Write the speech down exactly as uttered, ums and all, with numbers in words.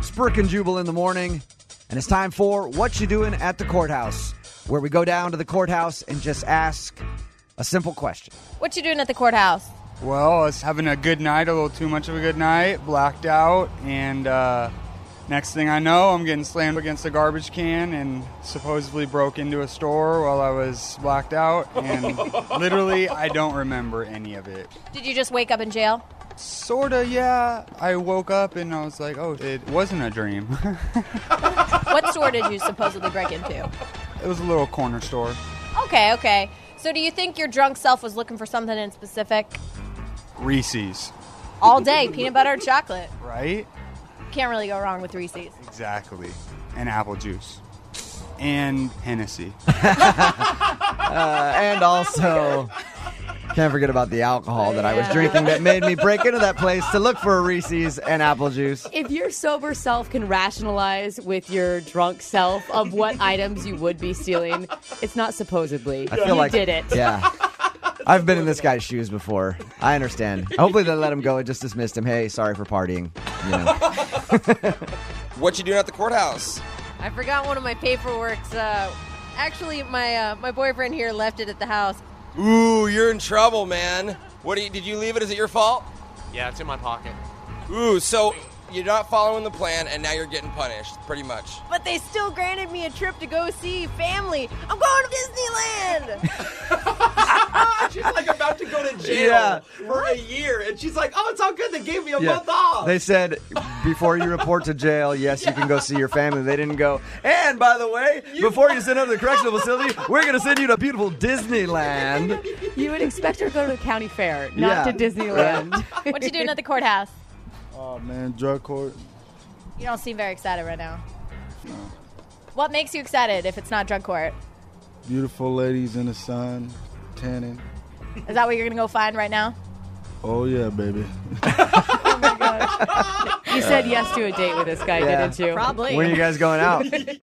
It's Brooke and Jubal in the morning, and it's time for What You Doing at the Courthouse, where we go down to the courthouse and just ask a simple question. What you doing at the courthouse? Well, I was having a good night, a little too much of a good night, blacked out, and uh, next thing I know, I'm getting slammed against a garbage can and supposedly broke into a store while I was blacked out, and literally, I don't remember any of it. Did you just wake up in jail? Sorta, yeah. I woke up and I was like, oh, it wasn't a dream. What store did you supposedly break into? It was a little corner store. Okay, okay. So do you think your drunk self was looking for something in specific? Reese's. All day, peanut butter and chocolate. Right? Can't really go wrong with Reese's. Exactly. And apple juice. And Hennessy. uh, and also, can't forget about the alcohol that I was drinking that made me break into that place to look for a Reese's and apple juice. If your sober self can rationalize with your drunk self of what items you would be stealing, it's not supposedly. I feel you like, did it. Yeah. I've been in this guy's shoes before. I understand. Hopefully they let him go and just dismissed him. Hey, sorry for partying. You know. What you doing at the courthouse? I forgot one of my paperworks. Uh, actually, my uh, my boyfriend here left it at the house. Ooh, you're in trouble, man. What do you, did you leave it? Is it your fault? Yeah, it's in my pocket. Ooh, so you're not following the plan, and now you're getting punished, pretty much. But they still granted me a trip to go see family. I'm going to Disneyland. She's like about to go to jail Yeah. for a year, and she's like, oh, it's all good. They gave me a Yeah. month off. They said, before you report to jail, yes, you can go see your family. They didn't go, and by the way, before you send out to the correctional facility, we're going to send you to beautiful Disneyland. You would expect her to go to the county fair, not Yeah. to Disneyland. What you doing at the courthouse? Oh, man, drug court. You don't seem very excited right now. What makes you excited if it's not drug court? Beautiful ladies in the sun, tanning. Is that what you're going to go find right now? Oh, yeah, baby. You said yes to a date with this guy, Yeah. didn't you? Probably. When are you guys going out?